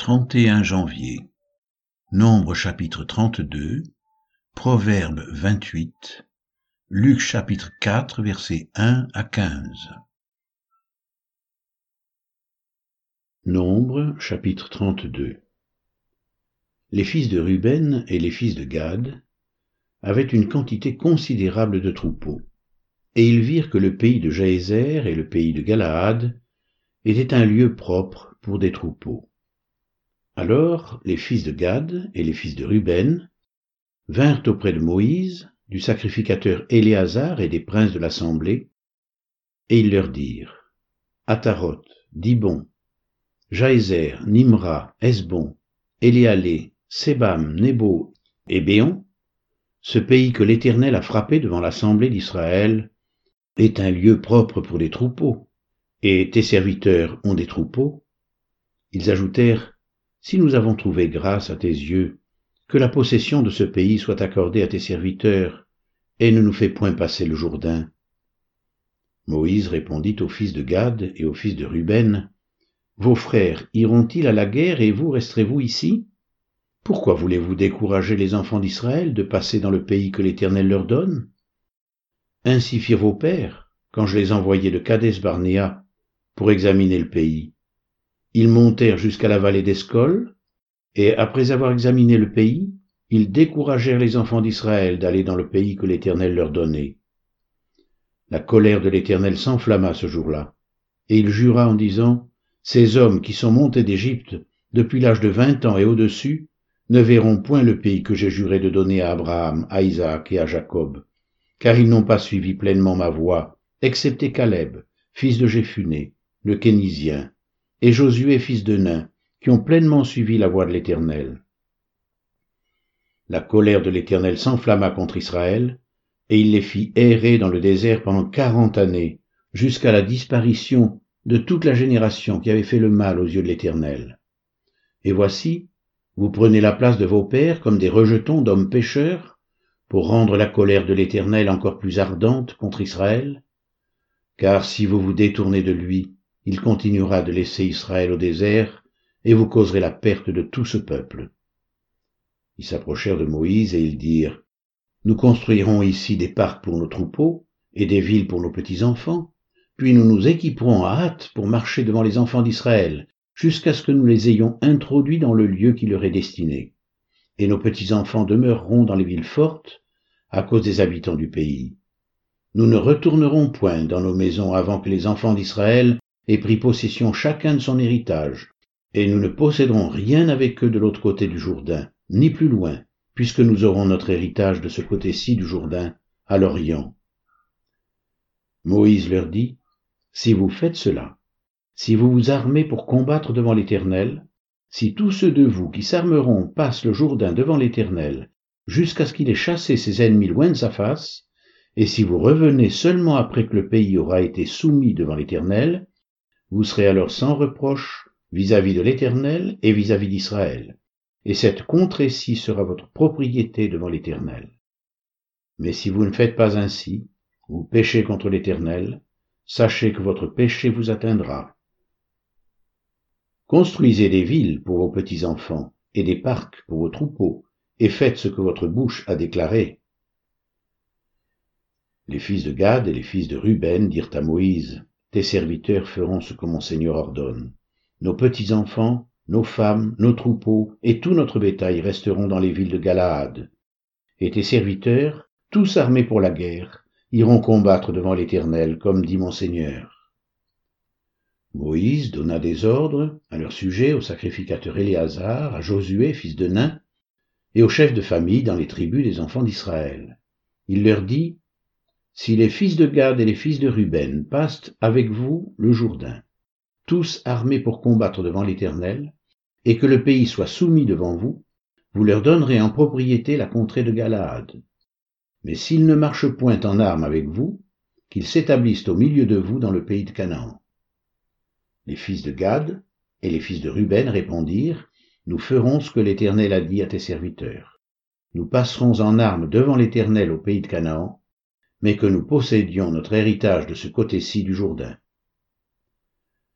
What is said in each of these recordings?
31 janvier. Nombre chapitre 32, Proverbe 28, Luc chapitre 4 versets 1 à 15. Nombre chapitre 32. Les fils de Ruben et les fils de Gad avaient une quantité considérable de troupeaux, et ils virent que le pays de Jaézer et le pays de Galaad étaient un lieu propre pour des troupeaux. Alors les fils de Gad et les fils de Ruben vinrent auprès de Moïse, du sacrificateur Éléazar et des princes de l'assemblée, et ils leur dirent: Ataroth, Dibon, Jaézer, Nimra, Hesbon, Éléalé, Sébam, Nebo et Béon, ce pays que l'Éternel a frappé devant l'assemblée d'Israël, est un lieu propre pour les troupeaux, et tes serviteurs ont des troupeaux. Ils ajoutèrent: Si nous avons trouvé grâce à tes yeux, que la possession de ce pays soit accordée à tes serviteurs, et ne nous fais point passer le Jourdain. Moïse répondit aux fils de Gad et aux fils de Ruben: Vos frères iront-ils à la guerre et vous resterez-vous ici? Pourquoi voulez-vous décourager les enfants d'Israël de passer dans le pays que l'Éternel leur donne? Ainsi firent vos pères, quand je les envoyai de Kadès-Barnéa pour examiner le pays. Ils montèrent jusqu'à la vallée d'Escol, et après avoir examiné le pays, ils découragèrent les enfants d'Israël d'aller dans le pays que l'Éternel leur donnait. La colère de l'Éternel s'enflamma ce jour-là, et il jura en disant: Ces hommes qui sont montés d'Égypte depuis l'âge de 20 ans et au-dessus ne verront point le pays que j'ai juré de donner à Abraham, à Isaac et à Jacob, car ils n'ont pas suivi pleinement ma voie, excepté Caleb, fils de Jéphuné, le Kénizien, et Josué, fils de Nun, qui ont pleinement suivi la voie de l'Éternel. La colère de l'Éternel s'enflamma contre Israël, et il les fit errer dans le désert pendant 40 années, jusqu'à la disparition de toute la génération qui avait fait le mal aux yeux de l'Éternel. Et voici, vous prenez la place de vos pères comme des rejetons d'hommes pécheurs, pour rendre la colère de l'Éternel encore plus ardente contre Israël. Car si vous vous détournez de lui, il continuera de laisser Israël au désert, et vous causerez la perte de tout ce peuple. Ils s'approchèrent de Moïse et ils dirent: Nous construirons ici des parcs pour nos troupeaux et des villes pour nos petits-enfants, puis nous nous équiperons à hâte pour marcher devant les enfants d'Israël, jusqu'à ce que nous les ayons introduits dans le lieu qui leur est destiné. Et nos petits-enfants demeureront dans les villes fortes, à cause des habitants du pays. Nous ne retournerons point dans nos maisons avant que les enfants d'Israël aient pris possession chacun de son héritage, et nous ne posséderons rien avec eux de l'autre côté du Jourdain, ni plus loin, puisque nous aurons notre héritage de ce côté-ci du Jourdain, à l'Orient. Moïse leur dit: Si vous faites cela, si vous vous armez pour combattre devant l'Éternel, si tous ceux de vous qui s'armeront passent le Jourdain devant l'Éternel, jusqu'à ce qu'il ait chassé ses ennemis loin de sa face, et si vous revenez seulement après que le pays aura été soumis devant l'Éternel, vous serez alors sans reproche vis-à-vis de l'Éternel et vis-à-vis d'Israël, et cette contrée-ci sera votre propriété devant l'Éternel. Mais si vous ne faites pas ainsi, vous péchez contre l'Éternel, sachez que votre péché vous atteindra. Construisez des villes pour vos petits-enfants et des parcs pour vos troupeaux, et faites ce que votre bouche a déclaré. Les fils de Gad et les fils de Ruben dirent à Moïse: Tes serviteurs feront ce que mon Seigneur ordonne. Nos petits-enfants, nos femmes, nos troupeaux et tout notre bétail resteront dans les villes de Galaad. Et tes serviteurs, tous armés pour la guerre, iront combattre devant l'Éternel, comme dit mon Seigneur. Moïse donna des ordres à leur sujet au sacrificateur Éléazar, à Josué, fils de Nun, et aux chefs de famille dans les tribus des enfants d'Israël. Il leur dit: Si les fils de Gad et les fils de Ruben passent avec vous le Jourdain, tous armés pour combattre devant l'Éternel, et que le pays soit soumis devant vous, vous leur donnerez en propriété la contrée de Galaad. Mais s'ils ne marchent point en armes avec vous, qu'ils s'établissent au milieu de vous dans le pays de Canaan. Les fils de Gad et les fils de Ruben répondirent: Nous ferons ce que l'Éternel a dit à tes serviteurs. Nous passerons en armes devant l'Éternel au pays de Canaan, mais que nous possédions notre héritage de ce côté-ci du Jourdain.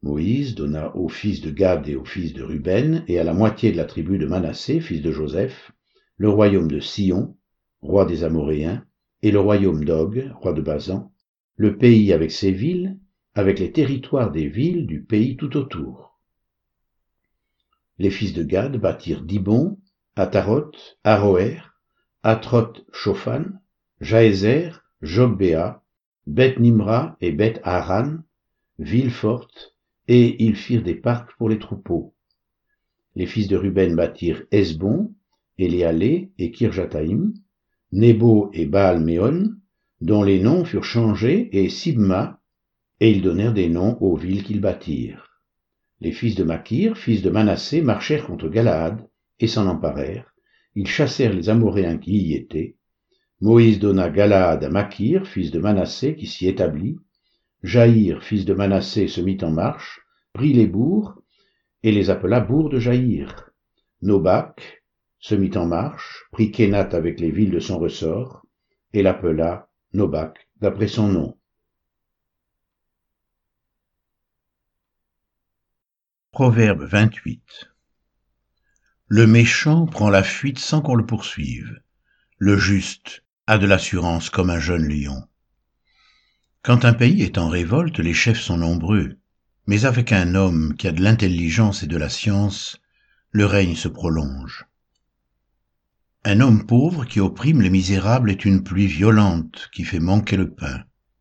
Moïse donna aux fils de Gad et aux fils de Ruben, et à la moitié de la tribu de Manassé, fils de Joseph, le royaume de Sion, roi des Amoréens, et le royaume d'Og, roi de Basan, le pays avec ses villes, avec les territoires des villes du pays tout autour. Les fils de Gad bâtirent Dibon, Ataroth, Aroer, Atroth-Shophan, Jaézer, Jogbéa, Beth-Nimra et Beth-Haran, villes fortes, et ils firent des parcs pour les troupeaux. Les fils de Ruben bâtirent Hesbon, Éléalé et Kirjataïm, Nebo et Baal-Méon, dont les noms furent changés, et Sibma, et ils donnèrent des noms aux villes qu'ils bâtirent. Les fils de Makir, fils de Manassé, marchèrent contre Galaad, et s'en emparèrent. Ils chassèrent les Amoréens qui y étaient. Moïse donna Galaad à Makir, fils de Manassé, qui s'y établit. Jaïr, fils de Manassé, se mit en marche, prit les bourgs, et les appela bourgs de Jaïr. Nobak se mit en marche, prit Kénath avec les villes de son ressort, et l'appela Nobak, d'après son nom. Proverbe 28. Le méchant prend la fuite sans qu'on le poursuive. Le juste a de l'assurance comme un jeune lion. Quand un pays est en révolte, les chefs sont nombreux, mais avec un homme qui a de l'intelligence et de la science, le règne se prolonge. Un homme pauvre qui opprime les misérables est une pluie violente qui fait manquer le pain.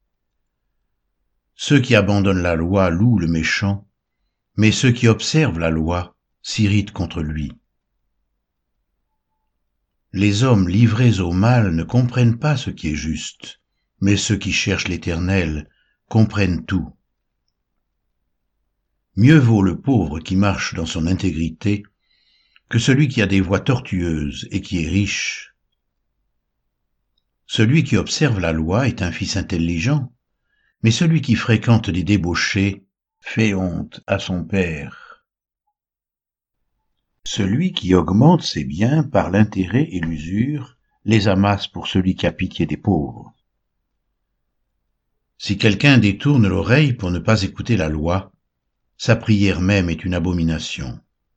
Ceux qui abandonnent la loi louent le méchant, mais ceux qui observent la loi s'irritent contre lui. Les hommes livrés au mal ne comprennent pas ce qui est juste, mais ceux qui cherchent l'Éternel comprennent tout. Mieux vaut le pauvre qui marche dans son intégrité que celui qui a des voies tortueuses et qui est riche. Celui qui observe la loi est un fils intelligent, mais celui qui fréquente les débauchés fait honte à son père. Celui qui augmente ses biens par l'intérêt et l'usure les amasse pour celui qui a pitié des pauvres. Si quelqu'un détourne l'oreille pour ne pas écouter la loi, sa prière même est une abomination.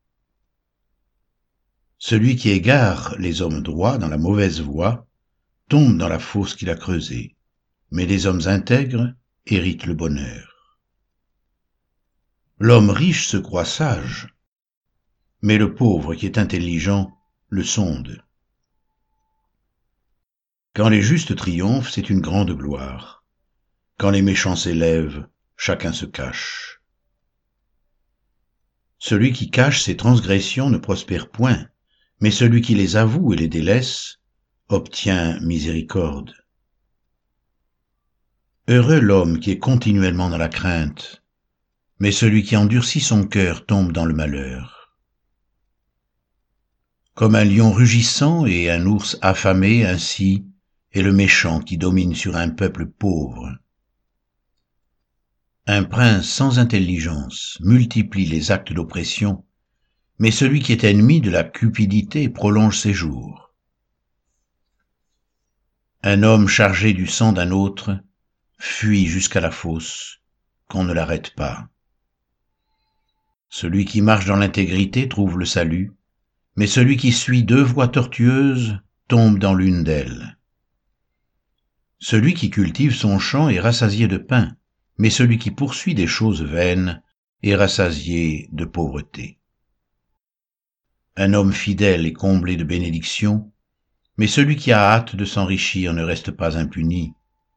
Celui qui égare les hommes droits dans la mauvaise voie tombe dans la fosse qu'il a creusée, mais les hommes intègres héritent le bonheur. L'homme riche se croit sage, mais le pauvre qui est intelligent le sonde. Quand les justes triomphent, c'est une grande gloire. Quand les méchants s'élèvent, chacun se cache. Celui qui cache ses transgressions ne prospère point, mais celui qui les avoue et les délaisse obtient miséricorde. Heureux l'homme qui est continuellement dans la crainte, mais celui qui endurcit son cœur tombe dans le malheur. Comme un lion rugissant et un ours affamé, ainsi est le méchant qui domine sur un peuple pauvre. Un prince sans intelligence multiplie les actes d'oppression, mais celui qui est ennemi de la cupidité prolonge ses jours. Un homme chargé du sang d'un autre fuit jusqu'à la fosse, qu'on ne l'arrête pas. Celui qui marche dans l'intégrité trouve le salut, mais celui qui suit deux voies tortueuses tombe dans l'une d'elles. Celui qui cultive son champ est rassasié de pain, mais celui qui poursuit des choses vaines est rassasié de pauvreté. Un homme fidèle est comblé de bénédictions, mais celui qui a hâte de s'enrichir ne reste pas impuni.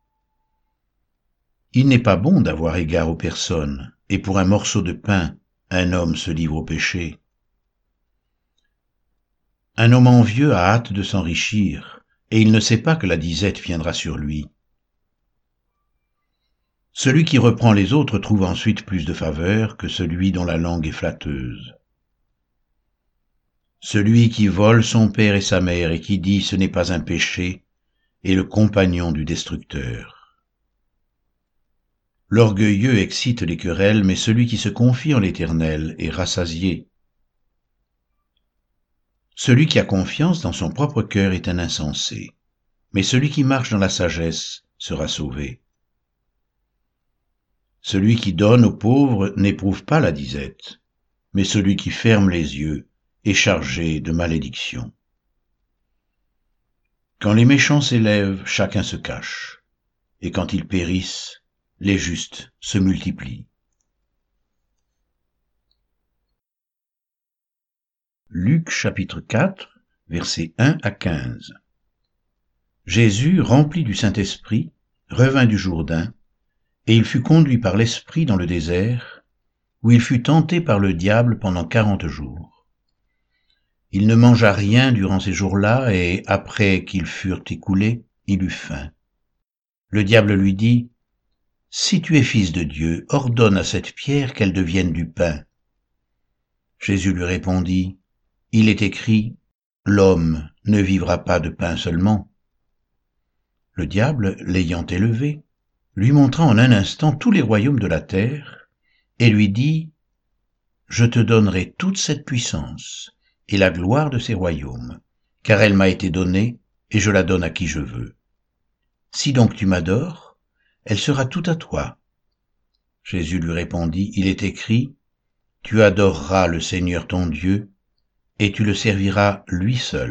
Il n'est pas bon d'avoir égard aux personnes, et pour un morceau de pain, un homme se livre au péché. Un homme envieux a hâte de s'enrichir, et il ne sait pas que la disette viendra sur lui. Celui qui reprend les autres trouve ensuite plus de faveur que celui dont la langue est flatteuse. Celui qui vole son père et sa mère et qui dit « ce n'est pas un péché » est le compagnon du destructeur. L'orgueilleux excite les querelles, mais celui qui se confie en l'Éternel est rassasié. Celui qui a confiance dans son propre cœur est un insensé, mais celui qui marche dans la sagesse sera sauvé. Celui qui donne aux pauvres n'éprouve pas la disette, mais celui qui ferme les yeux est chargé de malédiction. Quand les méchants s'élèvent, chacun se cache, et quand ils périssent, les justes se multiplient. Luc chapitre 4, versets 1 à 15. Jésus, rempli du Saint-Esprit, revint du Jourdain, et il fut conduit par l'Esprit dans le désert, où il fut tenté par le diable pendant 40 jours. Il ne mangea rien durant ces jours-là, et après qu'ils furent écoulés, il eut faim. Le diable lui dit, « Si tu es fils de Dieu, ordonne à cette pierre qu'elle devienne du pain. » Jésus lui répondit, « Il est écrit, l'homme ne vivra pas de pain seulement. » Le diable, l'ayant élevé, lui montra en un instant tous les royaumes de la terre, et lui dit, « Je te donnerai toute cette puissance et la gloire de ces royaumes, car elle m'a été donnée, et je la donne à qui je veux. Si donc tu m'adores, elle sera toute à toi. » Jésus lui répondit, « Il est écrit, tu adoreras le Seigneur ton Dieu, et tu le serviras lui seul. »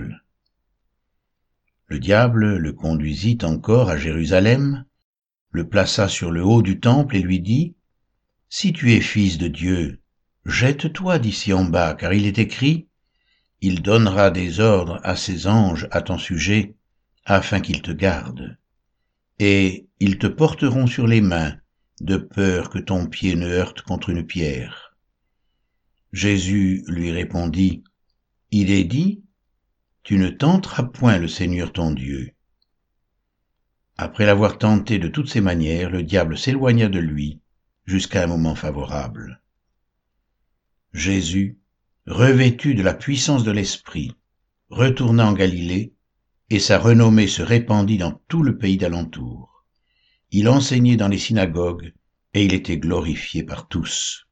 Le diable le conduisit encore à Jérusalem, le plaça sur le haut du temple et lui dit, « Si tu es fils de Dieu, jette-toi d'ici en bas, car il est écrit, il donnera des ordres à ses anges à ton sujet, afin qu'ils te gardent. Et ils te porteront sur les mains, de peur que ton pied ne heurte contre une pierre. » Jésus lui répondit, « Il est dit, tu ne tenteras point le Seigneur ton Dieu. » Après l'avoir tenté de toutes ses manières, le diable s'éloigna de lui jusqu'à un moment favorable. Jésus, revêtu de la puissance de l'Esprit, retourna en Galilée, et sa renommée se répandit dans tout le pays d'alentour. Il enseignait dans les synagogues, et il était glorifié par tous.